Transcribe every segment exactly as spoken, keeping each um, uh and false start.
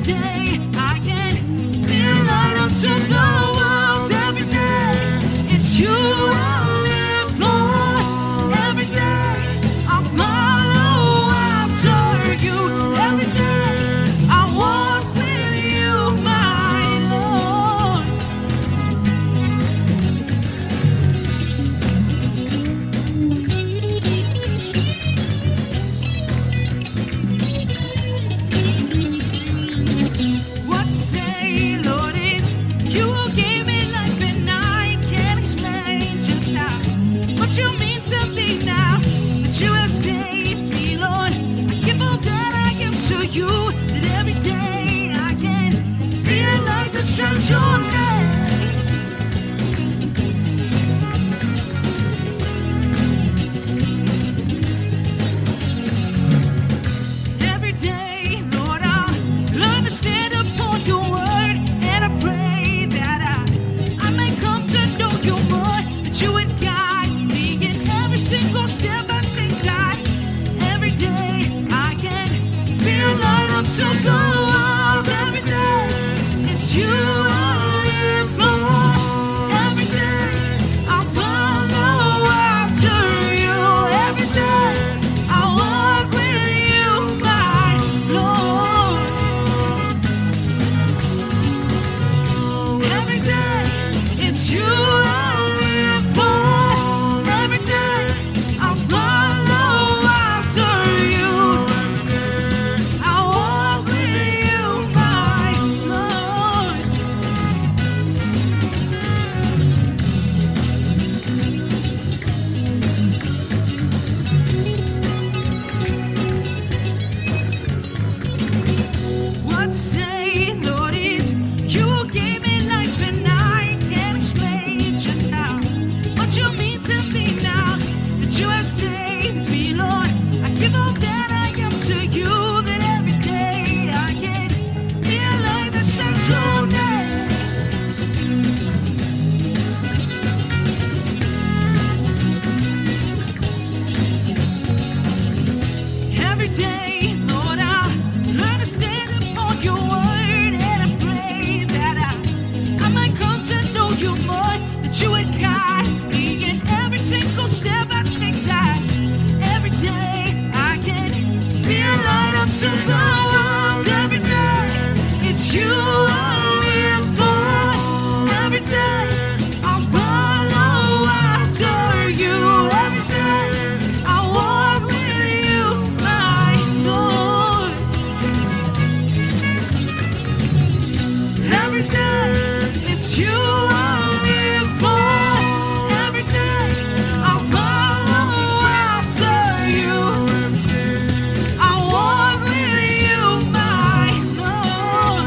day I can be a light unto the world. Every day it's you I live for. Every day I'll follow after you. Every day I walk with you, my Lord. What to say, Lord, it's you who gave me life, and I can't explain just how what you mean to me now that you have saved me, Lord. I give all that I am to you, that every day I can be a light that shines your name. Every day, Lord, I'll learn to stand upon your word, and I pray that I, I may come to know you more, that you would guide me in every single step I take, God. Every day I can be a light unto the world. Every day it's you I live for. Every day I'll follow after you. Every day I'll walk with you, my Lord. Every day it's you I live for. Every day I'll follow after you. I'll walk with you, my Lord. What to say, Lord, is you who gave me life, and I can't explain just how what you mean to me now that you have saved me, Lord. I give all that I am to you, that every day I can be a light that shines your name. Every day, Lord, I'll learn to stand upon your word, and I pray that I, I might come to know you more, that you would guide me in every single step I take, that every day I can be a light unto the world. Every day it's you I live for. Every day I'll follow after you. Every day I'll walk with you, my Lord. Every day it's you I live for. Every day I'll follow after you. I'll walk with you, my Lord.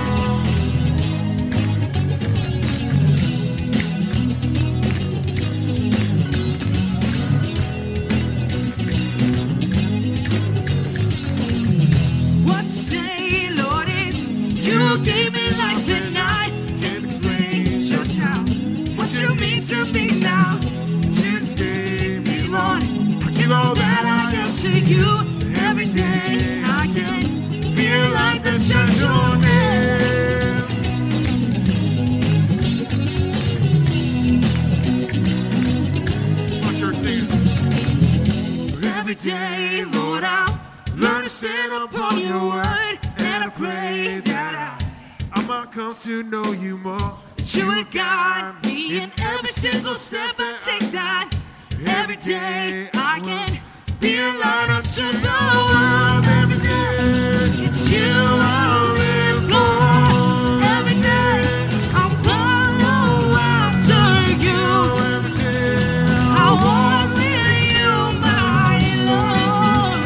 What to say, Lord, it's you who gave me life, and I can't explain just how what you mean to me now to save me, Lord. I give all that I am to you. Every day I can be a light that shines your name. Come on, church, sing it. Every day, Lord, I'll learn to stand upon your word, and I pray that I I might come to know you more. that you would guide me in every single step I take, that every day I can be a light unto the world. Every day it's you I live for. Every day I'll follow after you. Every day I'll walk with you, my Lord.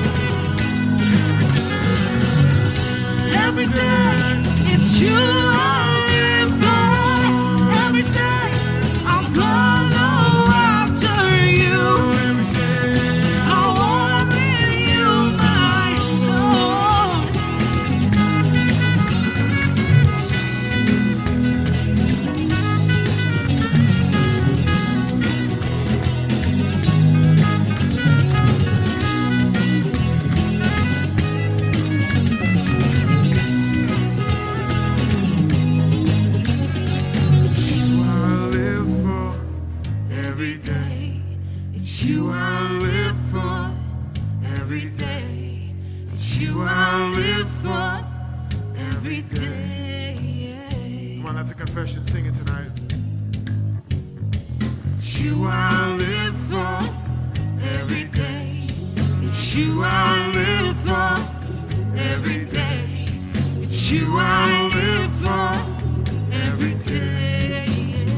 Every day it's you I live for. Every day I'll follow after you. I'll walk with you, my Lord. every day. Come on, that's a confession. Sing it tonight. It's you I live for every day. It's you I live for every day. It's you I live for every day.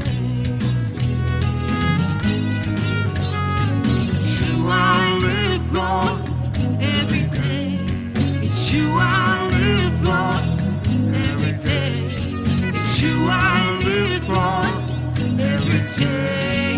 It's you I live for every day. It's you I live for every day. It's you I live for every day.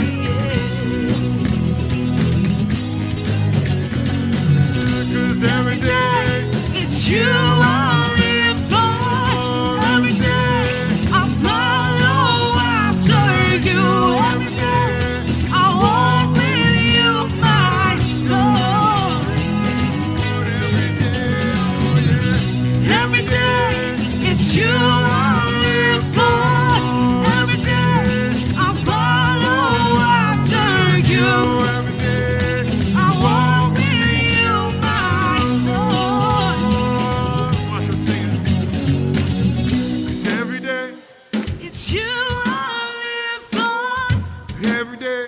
Cause every day It's you I live for every day. I follow after you every day. I walk with you, my Lord. every day, oh yeah. Every day, it's you I live for every day. I follow after you. Every day, I walk with you, my Lord. watch them sing it. 'Cause every day, It's you I live for. every day,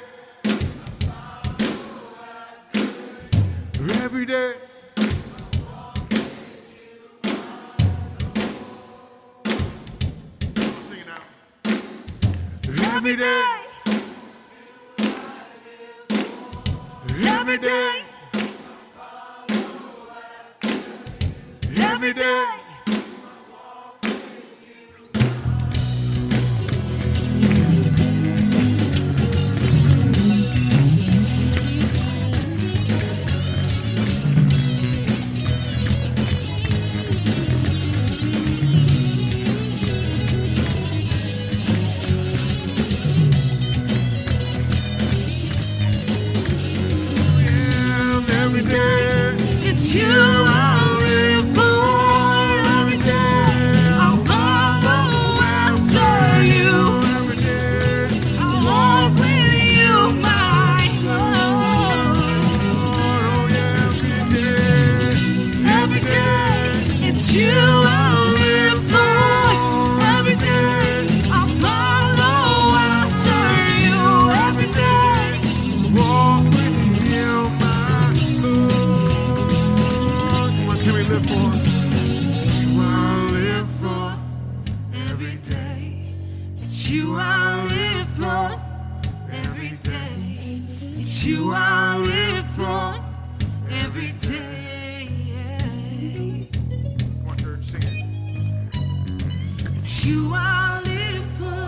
every day. Sing it now. Every day, Every day, every day. Yeah, every day, it's you I live for. Every day, I follow after you. every day. I walk with you, my Lord. Oh yeah, every day. Every day, it's you I live for. Every day, I follow after you. Every day, Walk with you, my Lord. Come on, tell me live for. You I live for. every day, it's you I live for. Every day, it's you I live for. Every day, Come on, church, sing it. it's you I live for.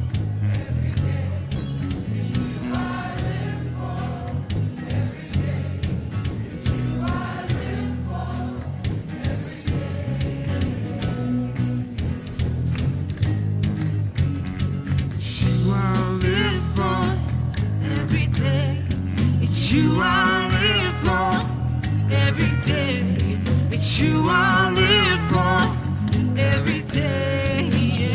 You I live for. Every day, it's you I live for. Every day, it's you I live for. Every day,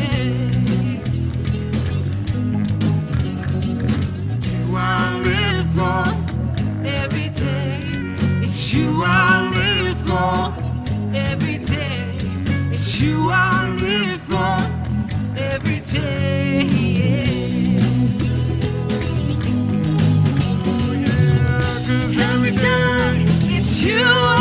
You I live for. Every day, it's you I live for. Every day, it's you I live for. Every day. yeah, 'cause Every day, it's you